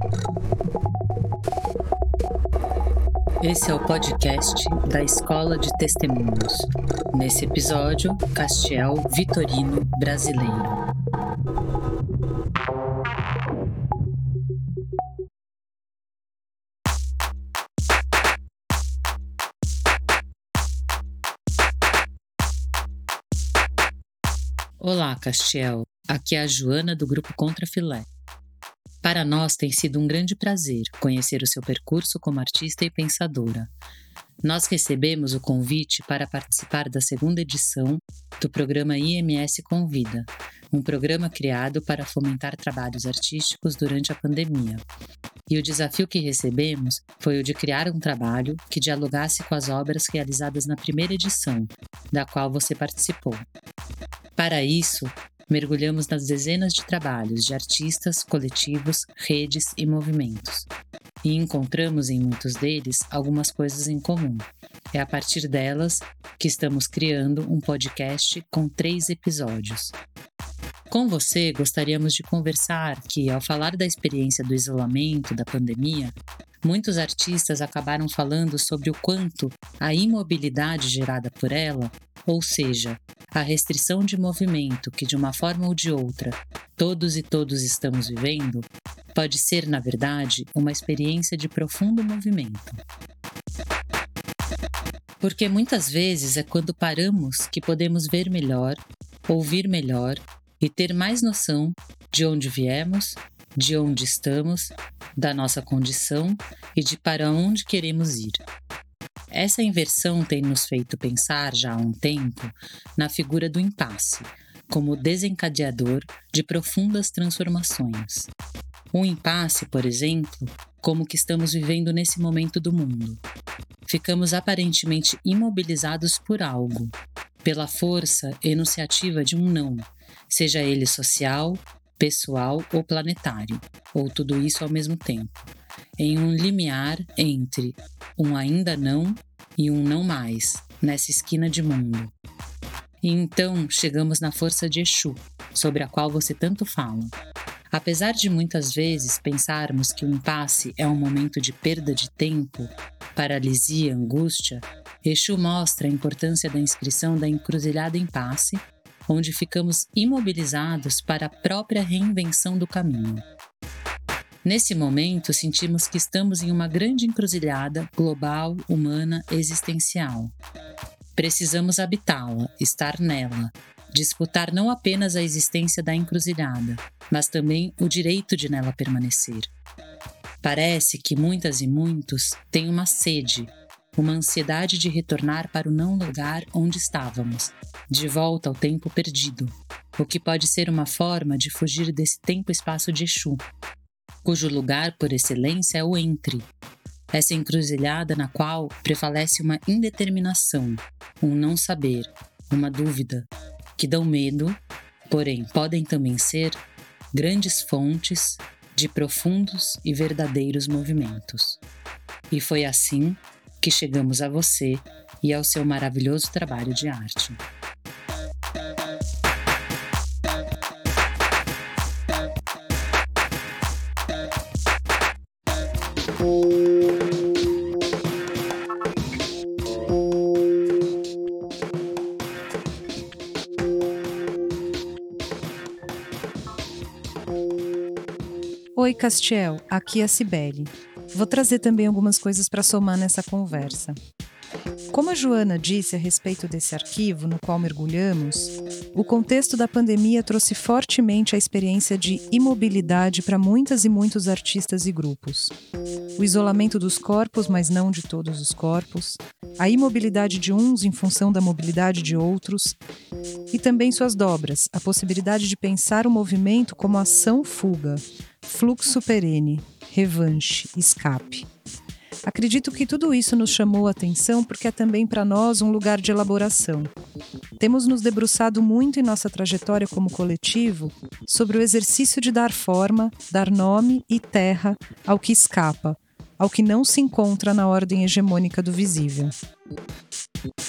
Esse é o podcast da Escola de Testemunhos. Nesse episódio, Castiel Vitorino Brasileiro. Olá, Castiel. Aqui é a Joana do Grupo Contra Filé. Para nós tem sido um grande prazer conhecer o seu percurso como artista e pensadora. Nós recebemos o convite para participar da segunda edição do programa IMS Convida, um programa criado para fomentar trabalhos artísticos durante a pandemia. E o desafio que recebemos foi o de criar um trabalho que dialogasse com as obras realizadas na primeira edição, da qual você participou. Para isso, mergulhamos nas dezenas de trabalhos de artistas, coletivos, redes e movimentos. E encontramos em muitos deles algumas coisas em comum. É a partir delas que estamos criando um podcast com 3 episódios. Com você, gostaríamos de conversar que, ao falar da experiência do isolamento, da pandemia, muitos artistas acabaram falando sobre o quanto a imobilidade gerada por ela, ou seja, a restrição de movimento que, de uma forma ou de outra, todos e todos estamos vivendo, pode ser, na verdade, uma experiência de profundo movimento. Porque muitas vezes é quando paramos que podemos ver melhor, ouvir melhor e ter mais noção de onde viemos, de onde estamos, da nossa condição e de para onde queremos ir. Essa inversão tem nos feito pensar já há um tempo na figura do impasse, como desencadeador de profundas transformações. Um impasse, por exemplo, como o que estamos vivendo nesse momento do mundo. Ficamos aparentemente imobilizados por algo, pela força enunciativa de um não, seja ele social, pessoal ou planetário, ou tudo isso ao mesmo tempo, em um limiar entre um ainda não e um não mais, nessa esquina de mundo. E então chegamos na força de Exu, sobre a qual você tanto fala. Apesar de muitas vezes pensarmos que o impasse é um momento de perda de tempo, paralisia, angústia, Exu mostra a importância da inscrição da encruzilhada impasse, onde ficamos imobilizados para a própria reinvenção do caminho. Nesse momento, sentimos que estamos em uma grande encruzilhada global, humana, existencial. Precisamos habitá-la, estar nela, disputar não apenas a existência da encruzilhada, mas também o direito de nela permanecer. Parece que muitas e muitos têm uma sede, uma ansiedade de retornar para o não lugar onde estávamos, de volta ao tempo perdido, o que pode ser uma forma de fugir desse tempo-espaço de Exu, cujo lugar por excelência é o entre, essa encruzilhada na qual prevalece uma indeterminação, um não saber, uma dúvida, que dão medo, porém podem também ser grandes fontes de profundos e verdadeiros movimentos. E foi assim que chegamos a você e ao seu maravilhoso trabalho de arte. Oi, Castiel, aqui é a Cibele. Vou trazer também algumas coisas para somar nessa conversa. Como a Joana disse a respeito desse arquivo no qual mergulhamos, o contexto da pandemia trouxe fortemente a experiência de imobilidade para muitas e muitos artistas e grupos. O isolamento dos corpos, mas não de todos os corpos, a imobilidade de uns em função da mobilidade de outros, e também suas dobras, a possibilidade de pensar o movimento como ação-fuga, fluxo perene, revanche, escape. Acredito que tudo isso nos chamou a atenção porque é também para nós um lugar de elaboração. Temos nos debruçado muito em nossa trajetória como coletivo sobre o exercício de dar forma, dar nome e terra ao que escapa, ao que não se encontra na ordem hegemônica do visível.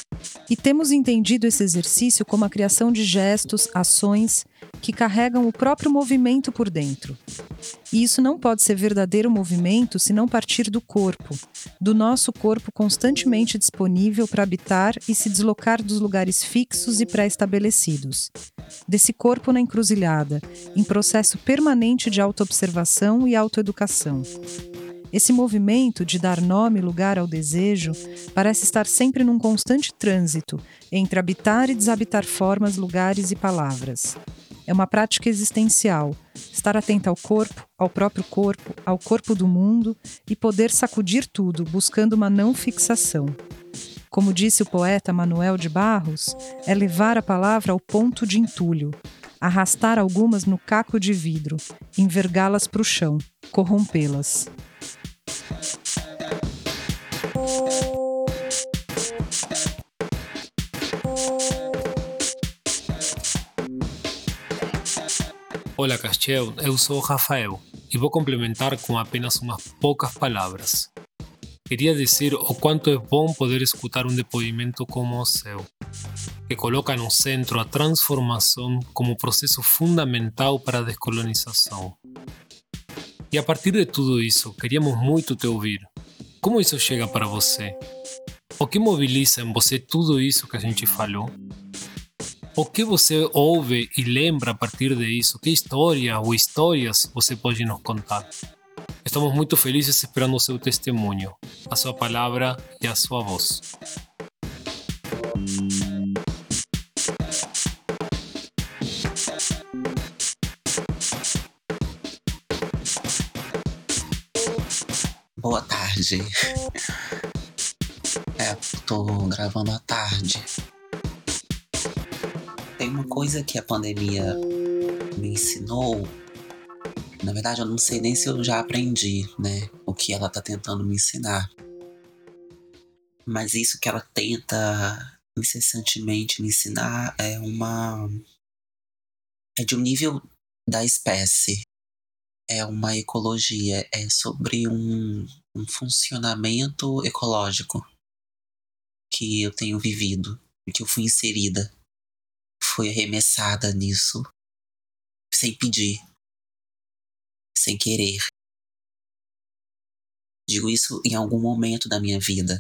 E temos entendido esse exercício como a criação de gestos, ações que carregam o próprio movimento por dentro. E isso não pode ser verdadeiro movimento se não partir do corpo, do nosso corpo constantemente disponível para habitar e se deslocar dos lugares fixos e pré-estabelecidos. Desse corpo na encruzilhada, em processo permanente de autoobservação e autoeducação. Esse movimento de dar nome e lugar ao desejo parece estar sempre num constante trânsito entre habitar e desabitar formas, lugares e palavras. É uma prática existencial, estar atento ao corpo, ao próprio corpo, ao corpo do mundo e poder sacudir tudo, buscando uma não fixação. Como disse o poeta Manuel de Barros, é levar a palavra ao ponto de entulho, arrastar algumas no caco de vidro, envergá-las para o chão, corrompê-las. Olá, Castiel, eu sou o Rafael e vou complementar com apenas umas poucas palavras. Queria dizer o quanto é bom poder escutar um depoimento como o seu, que coloca no centro a transformação como processo fundamental para a descolonização. E a partir de tudo isso, queríamos muito te ouvir. Como isso chega para você? O que mobiliza em você tudo isso que a gente falou? O que você ouve e lembra a partir disso? Que história ou histórias você pode nos contar? Estamos muito felizes esperando o seu testemunho, a sua palavra e a sua voz. Boa tarde. Tô gravando à tarde. Tem uma coisa que a pandemia me ensinou. Na verdade, eu não sei nem se eu já aprendi, né? O que ela tá tentando me ensinar. Mas isso que ela tenta incessantemente me ensinar é de um nível da espécie. É uma ecologia, é sobre um funcionamento ecológico que eu tenho vivido, que eu fui inserida, fui arremessada nisso, sem pedir, sem querer. Digo isso em algum momento da minha vida.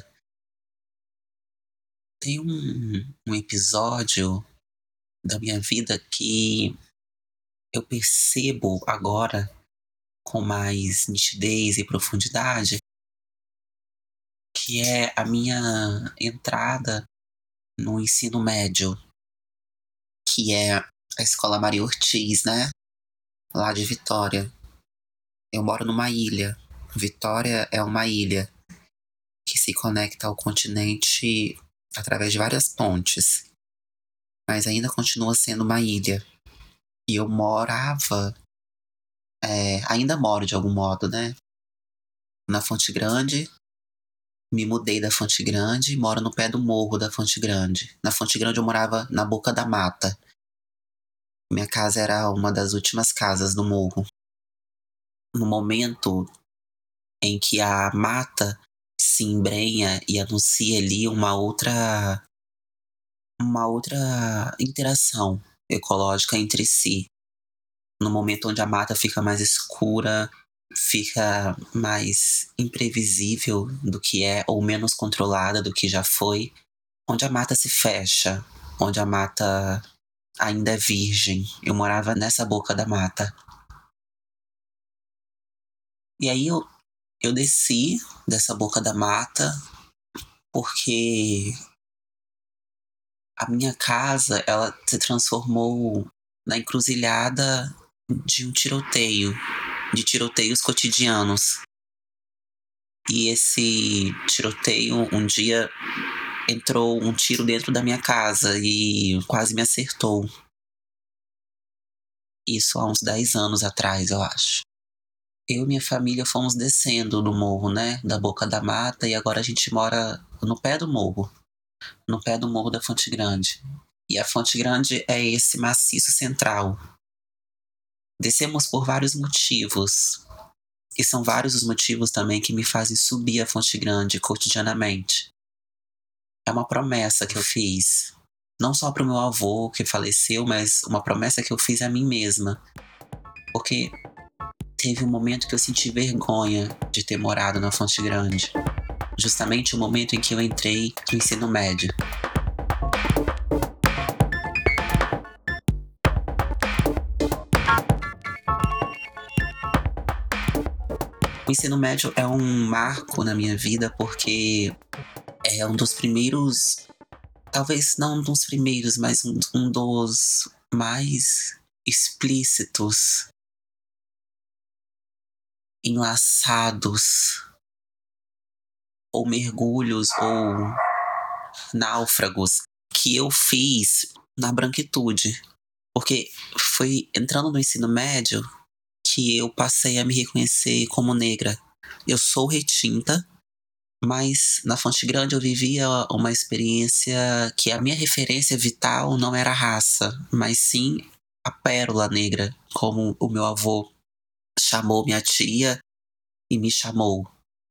Tem um episódio da minha vida que eu percebo agora com mais nitidez e profundidade, que é a minha entrada no ensino médio, que é a Escola Maria Ortiz, né? Lá de Vitória. Eu moro numa ilha. Vitória é uma ilha que se conecta ao continente através de várias pontes, mas ainda continua sendo uma ilha. E eu morava, ainda moro de algum modo, né? Na Fonte Grande. Me mudei da Fonte Grande e moro no pé do morro da Fonte Grande. Na Fonte Grande eu morava na boca da mata. Minha casa era uma das últimas casas do morro. No momento em que a mata se embrenha e anuncia ali uma outra interação ecológica entre si. No momento onde a mata fica mais escura, fica mais imprevisível do que é, ou menos controlada do que já foi, onde a mata se fecha, onde a mata ainda é virgem. Eu morava nessa boca da mata. E aí eu desci dessa boca da mata porque a minha casa, ela se transformou na encruzilhada de um tiroteio, de tiroteios cotidianos. E esse tiroteio, um dia entrou um tiro dentro da minha casa e quase me acertou. Isso há uns 10 anos atrás, eu acho. Eu e minha família fomos descendo do morro, né, da boca da mata, e agora a gente mora no pé do morro da Fonte Grande. E a Fonte Grande é esse maciço central. Descemos por vários motivos. E são vários os motivos também que me fazem subir a Fonte Grande cotidianamente. É uma promessa que eu fiz. Não só pro meu avô que faleceu, mas uma promessa que eu fiz a mim mesma. Porque teve um momento que eu senti vergonha de ter morado na Fonte Grande. Justamente o momento em que eu entrei no ensino médio. O ensino médio é um marco na minha vida porque é um dos primeiros, talvez não um dos primeiros, mas um dos mais explícitos, enlaçados, ou mergulhos, ou náufragos que eu fiz na branquitude. Porque foi entrando no ensino médio que eu passei a me reconhecer como negra. Eu sou retinta, mas na Fonte Grande eu vivia uma experiência que a minha referência vital não era a raça, mas sim a pérola negra, como o meu avô chamou minha tia e me chamou.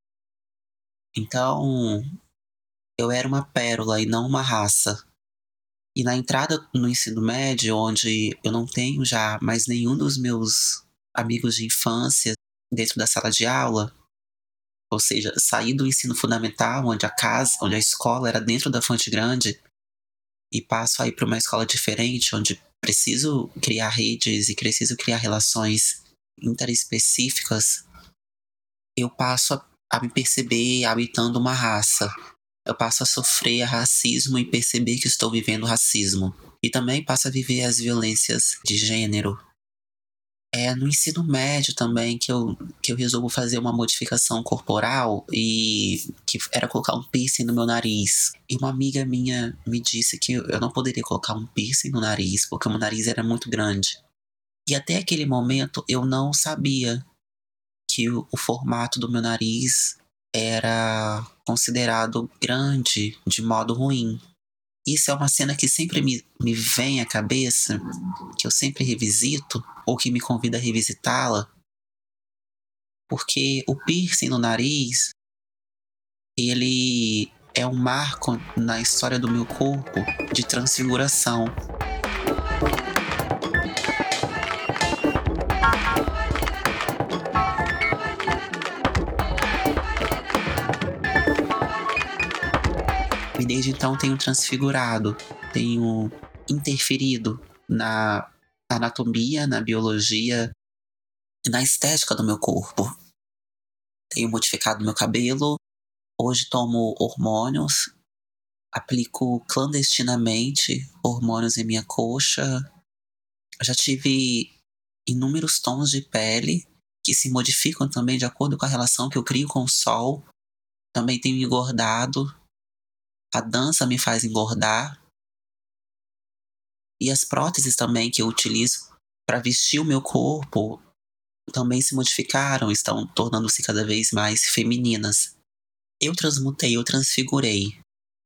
Então, eu era uma pérola e não uma raça. E na entrada no ensino médio, onde eu não tenho já mais nenhum dos meus amigos de infância dentro da sala de aula, ou seja, saí do ensino fundamental, onde a escola era dentro da Fonte Grande, e passo a ir para uma escola diferente, onde preciso criar redes e preciso criar relações interespecíficas, eu passo a me perceber habitando uma raça. Eu passo a sofrer racismo e perceber que estou vivendo racismo. E também passo a viver as violências de gênero. É no ensino médio também que eu resolvo fazer uma modificação corporal e que era colocar um piercing no meu nariz. E uma amiga minha me disse que eu não poderia colocar um piercing no nariz porque o meu nariz era muito grande. E até aquele momento eu não sabia que o formato do meu nariz era considerado grande de modo ruim. Isso é uma cena que sempre me vem à cabeça, que eu sempre revisito, ou que me convida a revisitá-la, porque o piercing no nariz, ele é um marco na história do meu corpo de transfiguração. E desde então tenho transfigurado, tenho interferido na anatomia, na biologia e na estética do meu corpo. Tenho modificado meu cabelo, hoje tomo hormônios, aplico clandestinamente hormônios em minha coxa. Já tive inúmeros tons de pele que se modificam também de acordo com a relação que eu crio com o sol. Também tenho engordado. A dança me faz engordar. E as próteses também que eu utilizo para vestir o meu corpo também se modificaram, estão tornando-se cada vez mais femininas. Eu transmutei, eu transfigurei.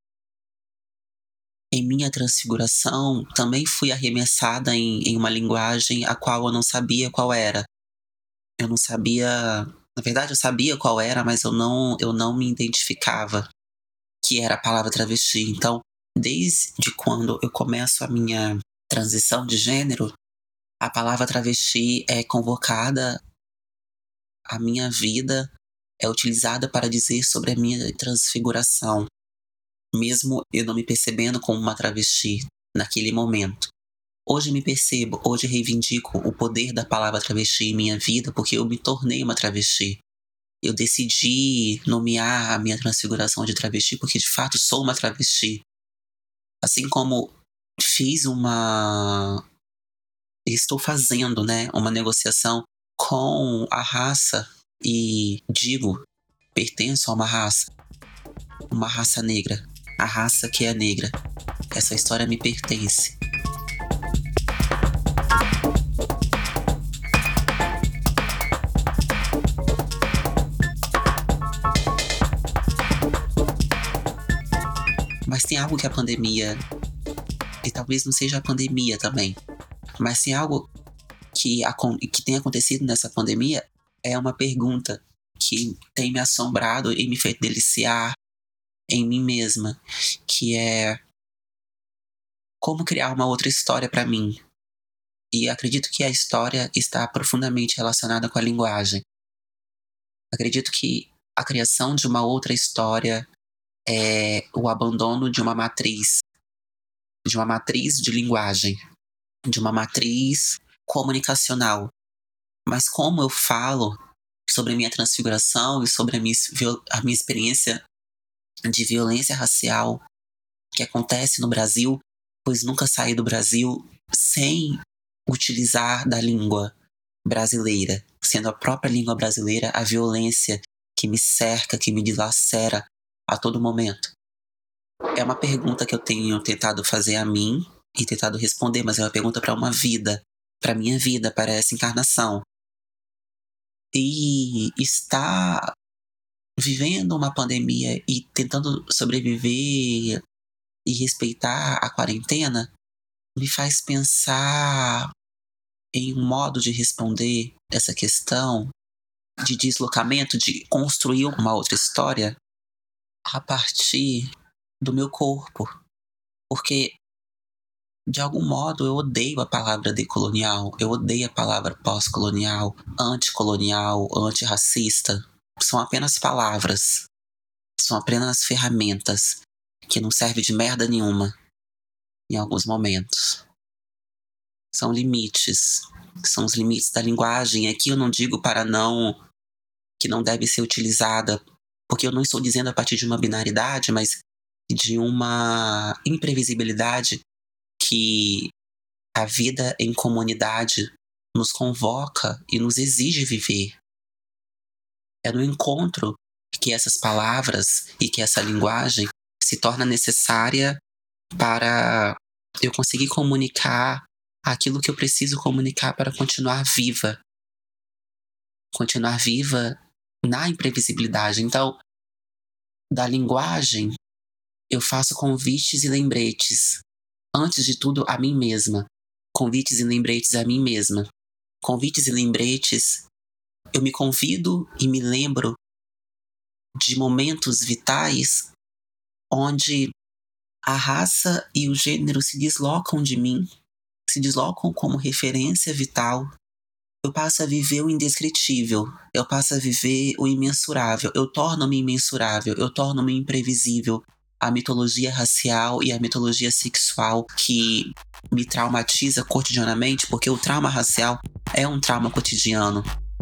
Em minha transfiguração, também fui arremessada em uma linguagem a qual eu não sabia qual era. Eu não sabia... Na verdade, eu sabia qual era, mas eu não me identificava que era a palavra travesti. Então, desde quando eu começo a minha transição de gênero, a palavra travesti é convocada à minha vida, é utilizada para dizer sobre a minha transfiguração, mesmo eu não me percebendo como uma travesti naquele momento. Hoje me percebo, hoje reivindico o poder da palavra travesti em minha vida porque eu me tornei uma travesti. Eu decidi nomear a minha transfiguração de travesti porque de fato sou uma travesti. Assim como estou fazendo, uma negociação com a raça e digo, pertenço a uma raça negra, a raça que é negra. Essa história me pertence. Mas tem algo que a pandemia, e talvez não seja a pandemia também, mas tem algo que tem acontecido nessa pandemia, é uma pergunta que tem me assombrado e me feito deliciar em mim mesma, que é como criar uma outra história para mim. E acredito que a história está profundamente relacionada com a linguagem. Acredito que a criação de uma outra história é o abandono de uma matriz de linguagem, de uma matriz comunicacional. Mas como eu falo sobre a minha transfiguração e sobre a minha experiência de violência racial que acontece no Brasil, pois nunca saí do Brasil sem utilizar da língua brasileira, sendo a própria língua brasileira a violência que me cerca, que me dilacera a todo momento. É uma pergunta que eu tenho tentado fazer a mim e tentado responder, mas é uma pergunta para uma vida, para minha vida, para essa encarnação. E estar vivendo uma pandemia e tentando sobreviver e respeitar a quarentena me faz pensar em um modo de responder essa questão de deslocamento, de construir uma outra história a partir do meu corpo. Porque, de algum modo, eu odeio a palavra decolonial, eu odeio a palavra pós-colonial, anticolonial, antirracista. São apenas palavras, são apenas ferramentas que não servem de merda nenhuma em alguns momentos. São limites, são os limites da linguagem. Aqui eu não digo que não deve ser utilizada, porque eu não estou dizendo a partir de uma binaridade, mas de uma imprevisibilidade que a vida em comunidade nos convoca e nos exige viver. É no encontro que essas palavras e que essa linguagem se torna necessária para eu conseguir comunicar aquilo que eu preciso comunicar para continuar viva. Continuar viva na imprevisibilidade. Então, da linguagem, eu faço convites e lembretes. Antes de tudo, a mim mesma. Convites e lembretes a mim mesma. Convites e lembretes, eu me convido e me lembro de momentos vitais onde a raça e o gênero se deslocam de mim, se deslocam como referência vital. Eu passo a viver o indescritível, eu passo a viver o imensurável, eu torno-me imensurável, eu torno-me imprevisível. A mitologia racial e a mitologia sexual que me traumatiza cotidianamente, porque o trauma racial é um trauma cotidiano.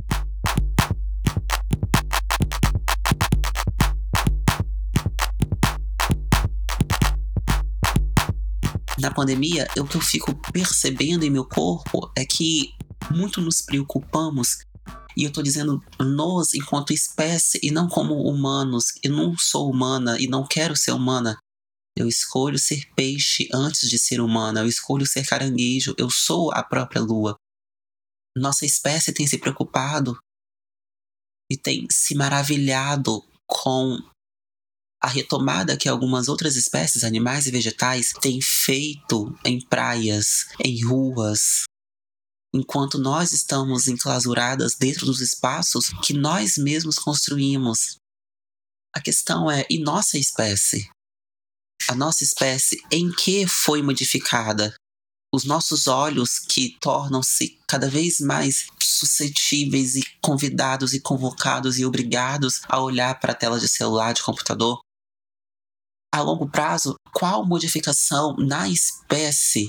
Na pandemia, o que eu fico percebendo em meu corpo é que muito nos preocupamos, e eu tô dizendo nós enquanto espécie e não como humanos. Eu não sou humana e não quero ser humana. Eu escolho ser peixe antes de ser humana, eu escolho ser caranguejo, eu sou a própria lua. Nossa espécie tem se preocupado e tem se maravilhado com a retomada que algumas outras espécies, animais e vegetais, têm feito em praias, em ruas, enquanto nós estamos enclausuradas dentro dos espaços que nós mesmos construímos. A questão é, e nossa espécie? A nossa espécie em que foi modificada? Os nossos olhos que tornam-se cada vez mais suscetíveis e convidados e convocados e obrigados a olhar para a tela de celular, de computador. A longo prazo, qual modificação na espécie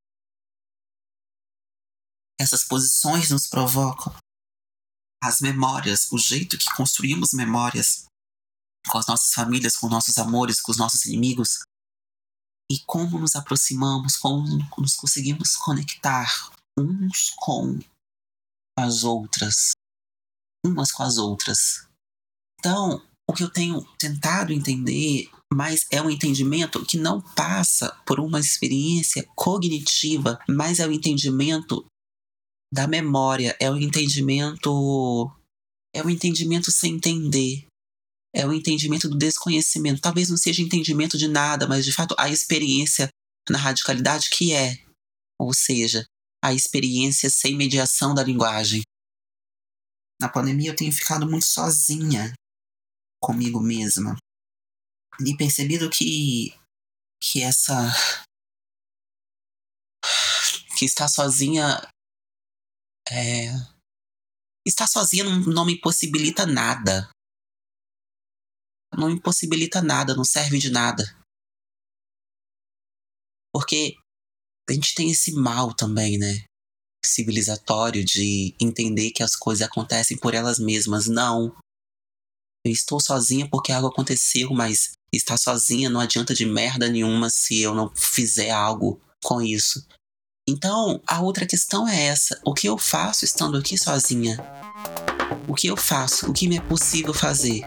essas posições nos provocam? As memórias, o jeito que construímos memórias com as nossas famílias, com nossos amores, com os nossos inimigos, e como nos aproximamos, como nos conseguimos conectar uns com as outras, umas com as outras. Então, o que eu tenho tentado entender, mas é um entendimento que não passa por uma experiência cognitiva, mas é o entendimento da memória, é o entendimento sem entender. É o entendimento do desconhecimento. Talvez não seja entendimento de nada, mas de fato a experiência na radicalidade que é. Ou seja, a experiência sem mediação da linguagem. Na pandemia eu tenho ficado muito sozinha comigo mesma. e percebido que estar sozinha estar sozinha não me possibilita nada. Não me possibilita nada, não serve de nada. Porque a gente tem esse mal também, né? Civilizatório de entender que as coisas acontecem por elas mesmas. Não. Eu estou sozinha porque algo aconteceu, mas estar sozinha não adianta de merda nenhuma se eu não fizer algo com isso. Então, a outra questão é essa. O que eu faço estando aqui sozinha? O que eu faço? O que me é possível fazer?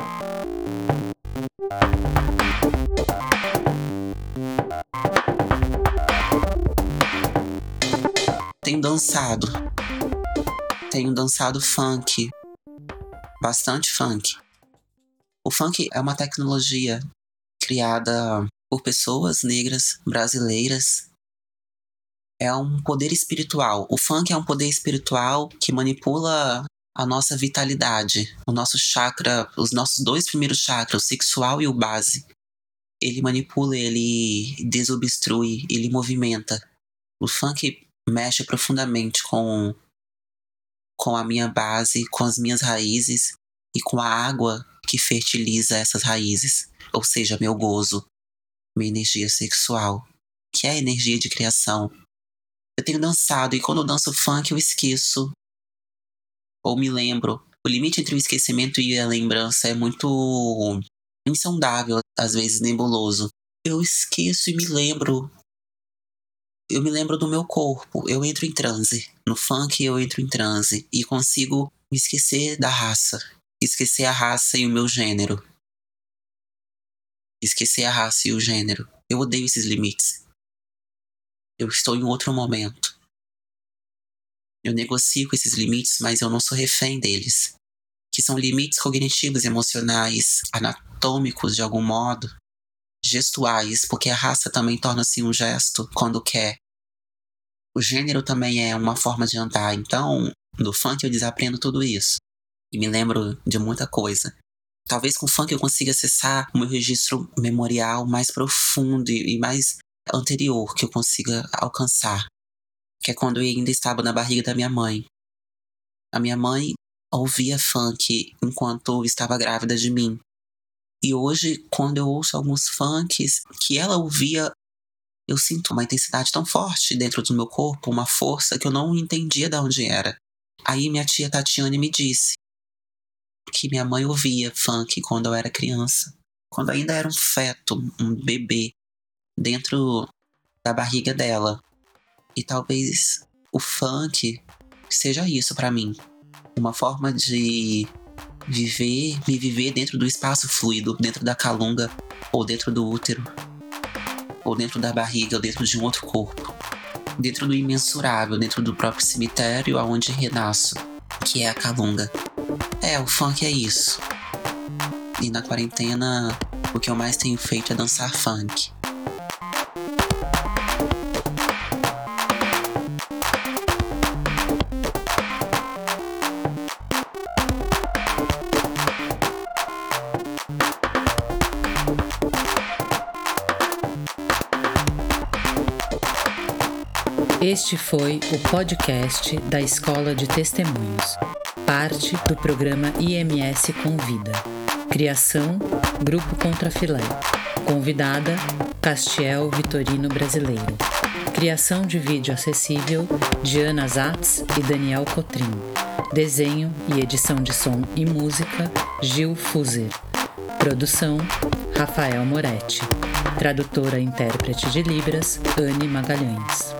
Tenho dançado funk, bastante funk. O funk é uma tecnologia criada por pessoas negras brasileiras. É um poder espiritual. O funk é um poder espiritual que manipula a nossa vitalidade, o nosso chakra, os nossos 2 primeiros chakras, o sexual e o base. Ele manipula, ele desobstrui, ele movimenta. O funk mexe profundamente com a minha base, com as minhas raízes e com a água que fertiliza essas raízes, ou seja, meu gozo, minha energia sexual, que é a energia de criação. Eu tenho dançado e quando eu danço funk eu esqueço, ou me lembro. O limite entre o esquecimento e a lembrança é muito insondável, às vezes nebuloso. Eu esqueço e me lembro. Eu me lembro do meu corpo, eu entro em transe. No funk eu entro em transe e consigo me esquecer da raça. Esquecer a raça e o meu gênero. Esquecer a raça e o gênero. Eu odeio esses limites. Eu estou em outro momento. Eu negocio com esses limites, mas eu não sou refém deles. Que são limites cognitivos, emocionais, anatômicos de algum modo. Gestuais, porque a raça também torna-se um gesto quando quer. O gênero também é uma forma de andar. Então, no funk eu desaprendo tudo isso. E me lembro de muita coisa. Talvez com o funk eu consiga acessar o meu registro memorial mais profundo e mais anterior que eu consiga alcançar. Que é quando eu ainda estava na barriga da minha mãe. A minha mãe ouvia funk enquanto estava grávida de mim. E hoje, quando eu ouço alguns funks que ela ouvia, eu sinto uma intensidade tão forte dentro do meu corpo, uma força que eu não entendia de onde era. Aí minha tia Tatiane me disse que minha mãe ouvia funk quando eu era criança. Quando ainda era um feto, um bebê, dentro da barriga dela. E talvez o funk seja isso pra mim. Uma forma de me viver dentro do espaço fluido, dentro da calunga, ou dentro do útero, ou dentro da barriga, ou dentro de um outro corpo. Dentro do imensurável, dentro do próprio cemitério aonde renasço, que é a calunga. O funk é isso. E na quarentena, o que eu mais tenho feito é dançar funk. Este foi o podcast da Escola de Testemunhos, parte do programa IMS Convida. Criação, Grupo Contrafilé. Convidada, Castiel Vitorino Brasileiro. Criação de vídeo acessível, Diana Zatz e Daniel Cotrim. Desenho e edição de som e música, Gil Fuser. Produção, Rafael Moretti. Tradutora e intérprete de Libras, Anne Magalhães.